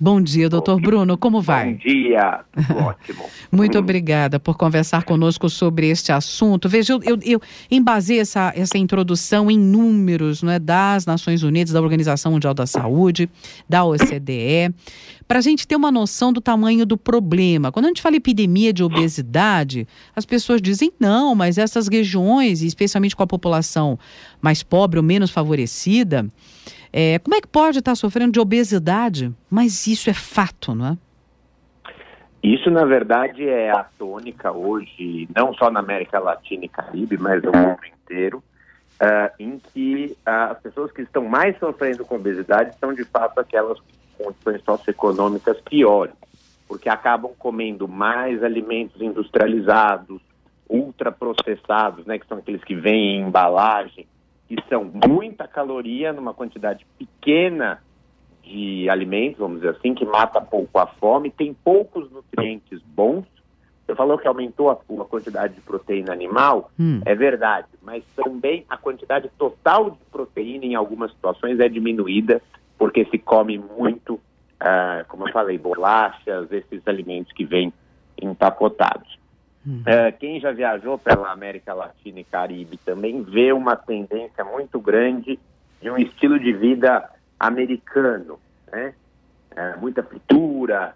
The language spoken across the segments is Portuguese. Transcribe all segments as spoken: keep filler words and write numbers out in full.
Bom dia, doutor Bruno, como vai? Bom dia, ótimo. Muito obrigada por conversar conosco sobre este assunto. Veja, eu, eu, eu embasei essa, essa introdução em números, não é, das Nações Unidas, da Organização Mundial da Saúde, da O C D E, para a gente ter uma noção do tamanho do problema. Quando a gente fala epidemia de obesidade, as pessoas dizem não, mas essas regiões, especialmente com a população mais pobre ou menos favorecida, É, como é que pode estar sofrendo de obesidade? Mas isso é fato, não é? Isso, na verdade, é a tônica hoje, não só na América Latina e Caribe, mas no mundo inteiro, uh, em que uh, as pessoas que estão mais sofrendo com obesidade são, de fato, aquelas com condições socioeconômicas piores, porque acabam comendo mais alimentos industrializados, ultraprocessados, né, que são aqueles que vêm em embalagem, que são muita caloria numa quantidade pequena de alimentos, vamos dizer assim, que mata pouco a fome, tem poucos nutrientes bons. Você falou que aumentou a, a quantidade de proteína animal, hum. é verdade, mas também a quantidade total de proteína em algumas situações é diminuída, porque se come muito, uh, como eu falei, bolachas, esses alimentos que vêm empacotados. Uhum. Uh, quem já viajou pela América Latina e Caribe também vê uma tendência muito grande de um estilo de vida americano, né? Uh, muita fritura,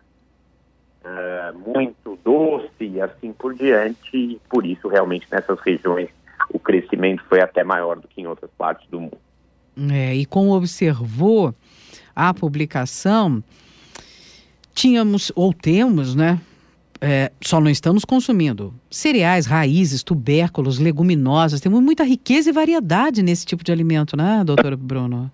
uh, muito doce e assim por diante, e por isso realmente nessas regiões o crescimento foi até maior do que em outras partes do mundo. É, e como observou a publicação, tínhamos, ou temos, né? É, só não estamos consumindo cereais, raízes, tubérculos, leguminosas. Temos muita riqueza e variedade nesse tipo de alimento, né, doutor Bruno?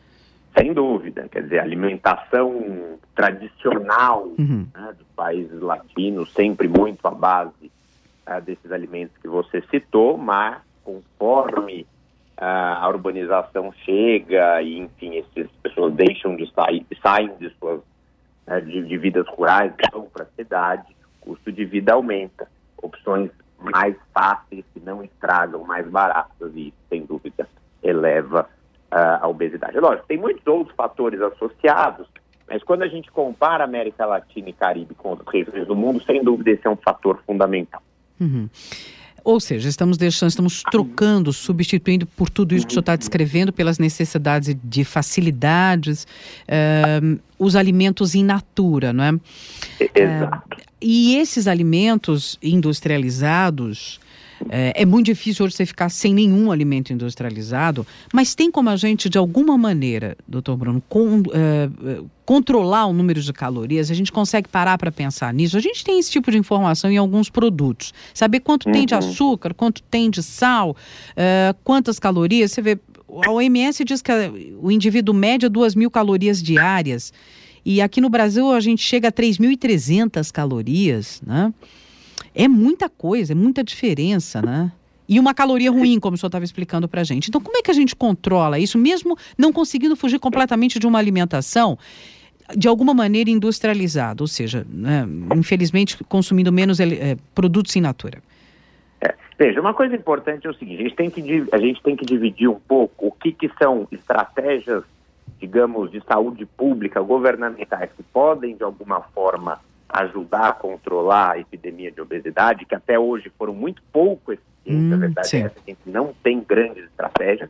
Sem dúvida. Quer dizer, a alimentação tradicional uhum. né, dos países latinos, sempre muito à base uh, desses alimentos que você citou, mas conforme uh, a urbanização chega e, enfim, essas pessoas deixam de sair, saem de suas uh, de, de vidas rurais, vão para a cidade, o custo de vida aumenta, opções mais fáceis que não estragam, mais baratas, e isso, sem dúvida, eleva uh, a obesidade. Lógico, tem muitos outros fatores associados, mas quando a gente compara a América Latina e Caribe com outras regiões do mundo, sem dúvida esse é um fator fundamental. Uhum. Ou seja, estamos deixando, estamos trocando, substituindo por tudo isso que o senhor está descrevendo, pelas necessidades de facilidades, uh, os alimentos in natura, não é? Exato. Uh, e esses alimentos industrializados, uh, é muito difícil hoje você ficar sem nenhum alimento industrializado, mas tem como a gente, de alguma maneira, doutor Bruno, com, uh, controlar o número de calorias? A gente consegue parar para pensar nisso? A gente tem esse tipo de informação em alguns produtos. Saber quanto uhum. tem de açúcar, quanto tem de sal, uh, quantas calorias. Você vê, a O M S diz que o indivíduo média duas mil calorias diárias. E aqui no Brasil a gente chega a três mil e trezentas calorias, né? É muita coisa, é muita diferença, né? E uma caloria ruim, como o senhor estava explicando para a gente. Então, como é que a gente controla isso, mesmo não conseguindo fugir completamente de uma alimentação de alguma maneira industrializada, ou seja, né, infelizmente consumindo menos é, produtos in natura? É, veja, uma coisa importante é o seguinte, a gente tem que, a gente tem que dividir um pouco o que, que são estratégias, digamos, de saúde pública, governamentais, que podem, de alguma forma, ajudar a controlar a epidemia de obesidade, que até hoje foram muito pouco eficientes, hum, a verdade sim. é essa, que a gente não tem grandes estratégias.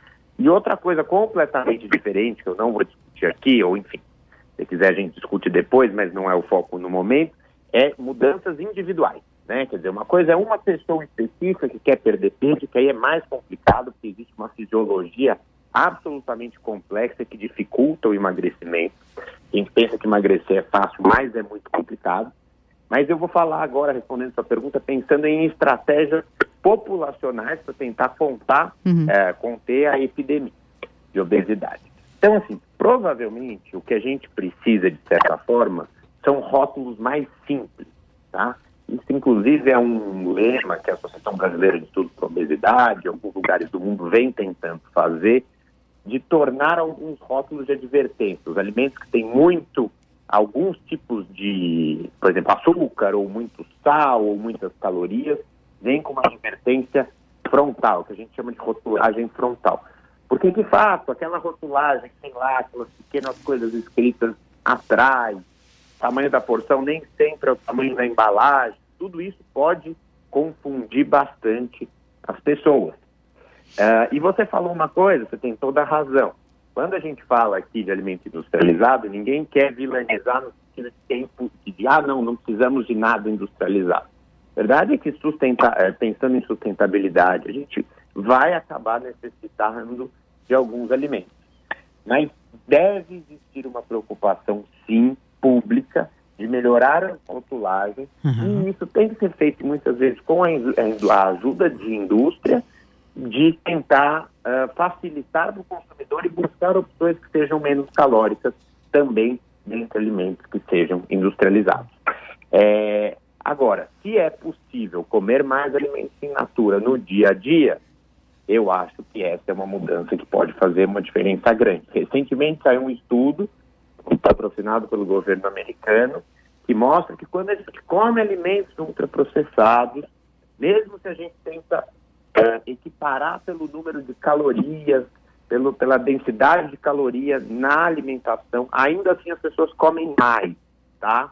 E outra coisa completamente diferente, que eu não vou discutir aqui, ou enfim, se quiser a gente discute depois, mas não é o foco no momento, é mudanças individuais, né? Quer dizer, uma coisa é uma pessoa específica que quer perder peso, que aí é mais complicado, porque existe uma fisiologia absolutamente complexa que dificulta o emagrecimento. Quem pensa que emagrecer é fácil, mas é muito complicado. Mas eu vou falar agora, respondendo sua pergunta, pensando em estratégias populacionais para tentar contar, uhum. é, conter a epidemia de obesidade. Então, assim, provavelmente o que a gente precisa, de certa forma, são rótulos mais simples, tá? Isso, inclusive, é um lema que a Associação Brasileira de Estudos para a Obesidade, alguns lugares do mundo, vem tentando fazer, de tornar alguns rótulos de advertência. Os alimentos que têm muito, alguns tipos de, por exemplo, açúcar, ou muito sal, ou muitas calorias, vem com uma advertência frontal, que a gente chama de rotulagem frontal. Porque, de fato, aquela rotulagem que tem lá, aquelas pequenas coisas escritas atrai, o tamanho da porção nem sempre é o tamanho da embalagem, tudo isso pode confundir bastante as pessoas. Uh, e você falou uma coisa, você tem toda a razão. Quando a gente fala aqui de alimento industrializado, ninguém quer vilanizar no sentido de tempo de, ah, não, não precisamos de nada industrializado. A verdade é que sustenta, pensando em sustentabilidade, a gente vai acabar necessitando de alguns alimentos. Mas deve existir uma preocupação, sim, pública, de melhorar a rotulagem, uhum. E isso tem que ser feito muitas vezes com a, a ajuda de indústria, de tentar uh, facilitar para o consumidor e buscar opções que sejam menos calóricas também dentre alimentos que sejam industrializados. É, agora, se é possível comer mais alimentos in natura no dia a dia, eu acho que essa é uma mudança que pode fazer uma diferença grande. Recentemente saiu um estudo, patrocinado pelo governo americano, que mostra que quando a gente come alimentos ultraprocessados, mesmo se a gente tenta uh, equiparar pelo número de calorias, pelo, pela densidade de calorias na alimentação, ainda assim as pessoas comem mais, tá?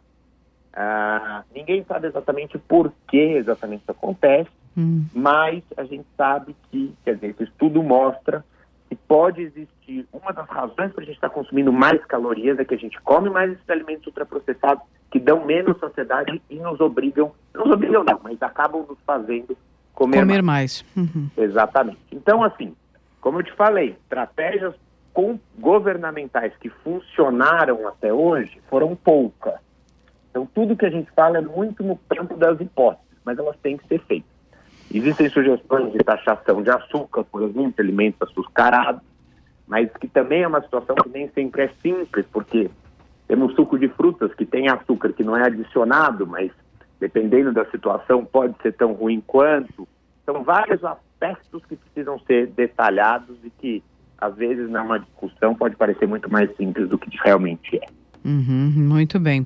Uh, ninguém sabe exatamente por que exatamente isso acontece, hum. mas a gente sabe que, quer dizer, esse estudo mostra que pode existir, uma das razões para a gente estar consumindo mais calorias é que a gente come mais esses alimentos ultraprocessados que dão menos saciedade e nos obrigam, não nos obrigam não, mas acabam nos fazendo comer, comer mais. mais. Uhum. Exatamente. Então, assim, como eu te falei, estratégias com governamentais que funcionaram até hoje foram poucas. Então, tudo que a gente fala é muito no campo das hipóteses, mas elas têm que ser feitas. Existem sugestões de taxação de açúcar, por exemplo, alimentos açucarados, mas que também é uma situação que nem sempre é simples, porque temos suco de frutas que tem açúcar que não é adicionado, mas dependendo da situação pode ser tão ruim quanto. São vários aspectos que precisam ser detalhados e que, às vezes, numa discussão pode parecer muito mais simples do que realmente é. Uhum, muito bem.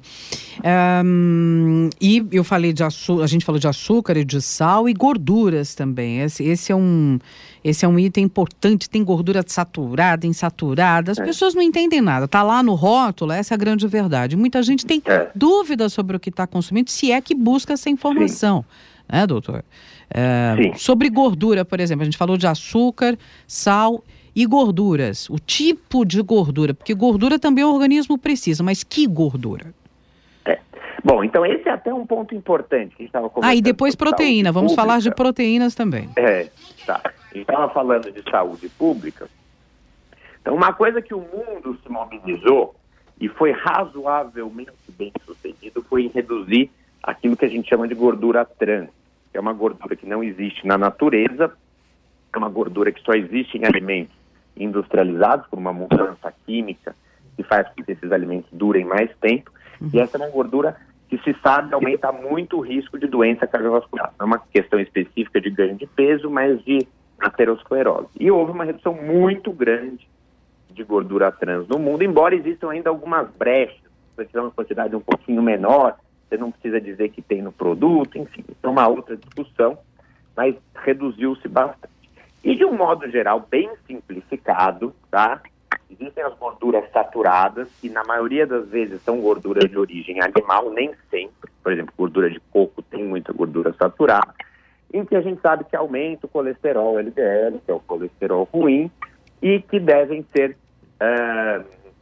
Um, e eu falei de açúcar, a gente falou de açúcar e de sal e gorduras também. Esse, esse, é, um, esse é um item importante, tem gordura saturada, insaturada. As é. pessoas não entendem nada. Está lá no rótulo, essa é a grande verdade. Muita gente tem é. dúvidas sobre o que está consumindo, se é que busca essa informação. Sim. Né, doutor? Uh, sobre gordura, por exemplo, a gente falou de açúcar, sal e gorduras, o tipo de gordura, porque gordura também o organismo precisa, mas que gordura? É. Bom, então esse é até um ponto importante que a gente estava conversando. Ah, e depois proteína, vamos pública. falar de proteínas também. É, tá. A gente estava falando de saúde pública. Então, uma coisa que o mundo se mobilizou e foi razoavelmente bem sucedido foi em reduzir aquilo que a gente chama de gordura trans, que é uma gordura que não existe na natureza, é uma gordura que só existe em alimentos industrializados por uma mudança química que faz com que esses alimentos durem mais tempo, uhum. e essa é uma gordura que se sabe aumenta muito o risco de doença cardiovascular. Não é uma questão específica de ganho de peso, mas de aterosclerose. E houve uma redução muito grande de gordura trans no mundo, embora existam ainda algumas brechas. Se tiver uma quantidade um pouquinho menor, você não precisa dizer que tem no produto, enfim, é uma outra discussão, mas reduziu-se bastante. E de um modo geral, bem simplificado, tá? Existem as gorduras saturadas, que na maioria das vezes são gorduras de origem animal, nem sempre. Por exemplo, gordura de coco tem muita gordura saturada, em que a gente sabe que aumenta o colesterol L D L, que é o colesterol ruim, e que devem ser, uh,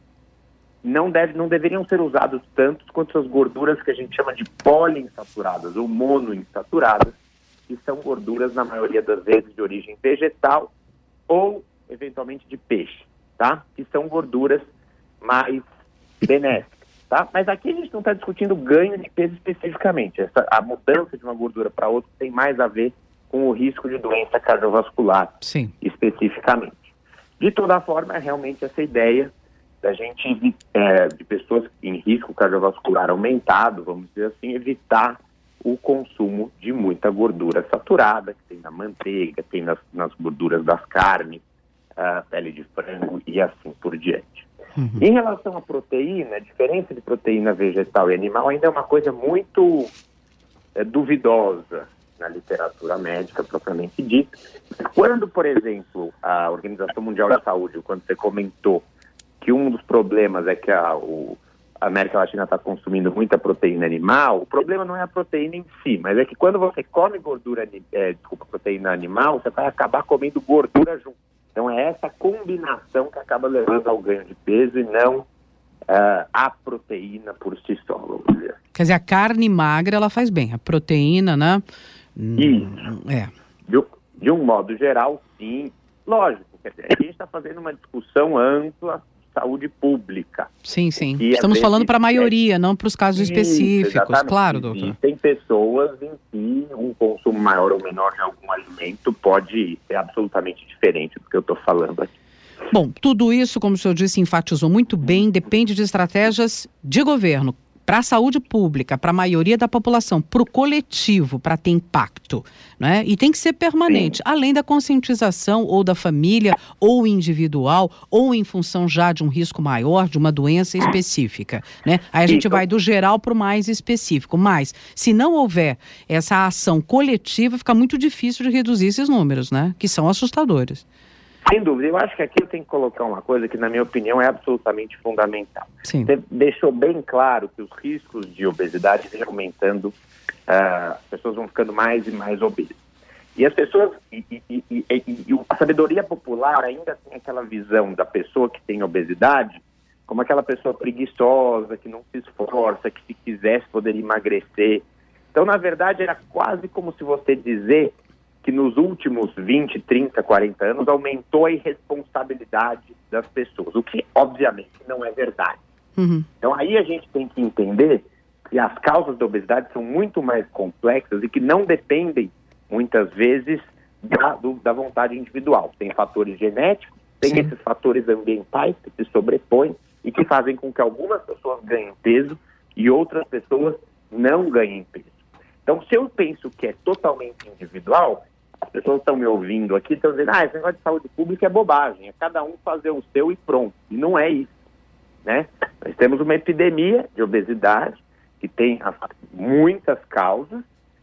não, deve, não deveriam ser usados tantos quanto as gorduras que a gente chama de poliinsaturadas ou monoinsaturadas, que são gorduras, na maioria das vezes, de origem vegetal ou, eventualmente, de peixe, tá? Que são gorduras mais benéficas, tá? Mas aqui a gente não está discutindo ganho de peso especificamente. Essa, a mudança de uma gordura para outra tem mais a ver com o risco de doença cardiovascular, Sim. especificamente. De toda forma, é realmente essa ideia da gente, é, de pessoas em risco cardiovascular aumentado, vamos dizer assim, evitar o consumo de muita gordura saturada, que tem na manteiga, tem nas, nas gorduras das carnes, uh, pele de frango e assim por diante. Uhum. Em relação à proteína, a diferença de proteína vegetal e animal ainda é uma coisa muito é, duvidosa na literatura médica, propriamente dita. Quando, por exemplo, a Organização Mundial da Saúde, quando você comentou que um dos problemas é que a, o a América Latina está consumindo muita proteína animal, o problema não é a proteína em si, mas é que quando você come gordura, é, desculpa, proteína animal, você vai acabar comendo gordura junto. Então é essa combinação que acaba levando ao ganho de peso e não uh, a proteína por si só, vamos dizer. Quer dizer, a carne magra, ela faz bem, a proteína, né? Isso. É. De, de um modo geral, sim. Lógico, quer dizer, a gente está fazendo uma discussão ampla saúde pública. Sim, sim. Estamos falando para a maioria, é... não para os casos Isso, específicos, exatamente. Claro, doutor. Existem pessoas em que um consumo maior ou menor de algum alimento pode ser absolutamente diferente do que eu estou falando aqui. Bom, tudo isso, como o senhor disse, enfatizou muito bem, depende de estratégias de governo, para a saúde pública, para a maioria da população, para o coletivo, para ter impacto, né? E tem que ser permanente, Sim. além da conscientização ou da família, ou individual, ou em função já de um risco maior, de uma doença específica, né? Aí a gente vai do geral para o mais específico, mas se não houver essa ação coletiva, fica muito difícil de reduzir esses números, né? Que são assustadores. Sem dúvida, eu acho que aqui eu tenho que colocar uma coisa que, na minha opinião, é absolutamente fundamental. Sim. Você deixou bem claro que os riscos de obesidade vêm aumentando, uh, as pessoas vão ficando mais e mais obesas. E as pessoas, e, e, e, e, e a sabedoria popular ainda tem aquela visão da pessoa que tem obesidade como aquela pessoa preguiçosa, que não se esforça, que se quisesse poderia emagrecer. Então, na verdade, era quase como se você dizer que nos últimos vinte, trinta, quarenta anos aumentou a irresponsabilidade das pessoas, o que obviamente não é verdade. Uhum. Então aí a gente tem que entender que as causas da obesidade são muito mais complexas e que não dependem, muitas vezes, da, do, da vontade individual. Tem fatores genéticos, tem Sim. esses fatores ambientais que se sobrepõem e que fazem com que algumas pessoas ganhem peso e outras pessoas não ganhem peso. Então, se eu penso que é totalmente individual, as pessoas estão me ouvindo aqui, estão dizendo, ah, esse negócio de saúde pública é bobagem, é cada um fazer o seu e pronto. E não é isso, né? Nós temos uma epidemia de obesidade que tem muitas causas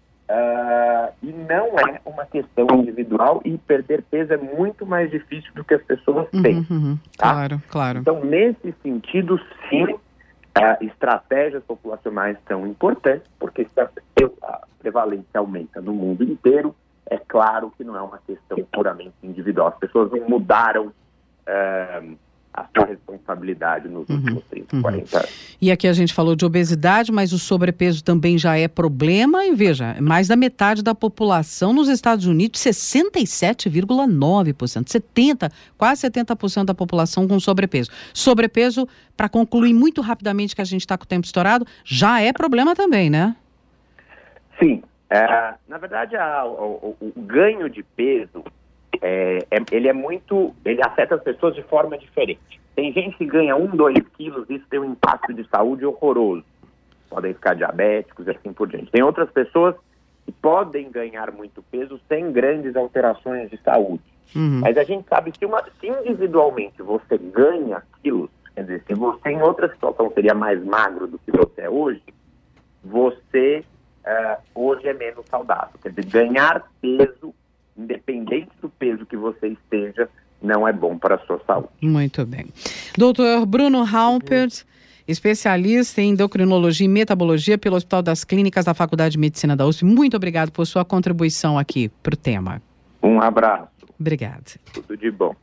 uh, e não é uma questão individual, e perder peso é muito mais difícil do que as pessoas pensam. Uhum, uhum. Tá? Claro, claro. Então, nesse sentido, sim, uh, estratégias populacionais são importantes, porque se a, a prevalência aumenta no mundo inteiro, é claro que não é uma questão puramente individual. As pessoas não mudaram uh, a sua responsabilidade nos uhum, últimos trinta, quarenta anos. Uhum. E aqui a gente falou de obesidade, mas o sobrepeso também já é problema. E veja, mais da metade da população nos Estados Unidos, sessenta e sete vírgula nove por cento, setenta, quase setenta por cento da população com sobrepeso. Sobrepeso, para concluir muito rapidamente que a gente está com o tempo estourado, já é problema também, né? Sim. É, na verdade, a, o, o, o ganho de peso, é, é, ele é muito, ele afeta as pessoas de forma diferente. Tem gente que ganha um, dois quilos, isso tem um impacto de saúde horroroso. Podem ficar diabéticos e assim por diante. Tem outras pessoas que podem ganhar muito peso sem grandes alterações de saúde. Uhum. Mas a gente sabe que uma, se individualmente você ganha quilos, quer dizer, se você em outra situação seria mais magro do que você é hoje, você... Uh, hoje é menos saudável. Quer dizer, ganhar peso, independente do peso que você esteja, não é bom para a sua saúde. Muito bem. doutor Bruno Halpert, especialista em endocrinologia e metabologia pelo Hospital das Clínicas da Faculdade de Medicina da U S P. Muito obrigado por sua contribuição aqui para o tema. Um abraço. Obrigada. Tudo de bom.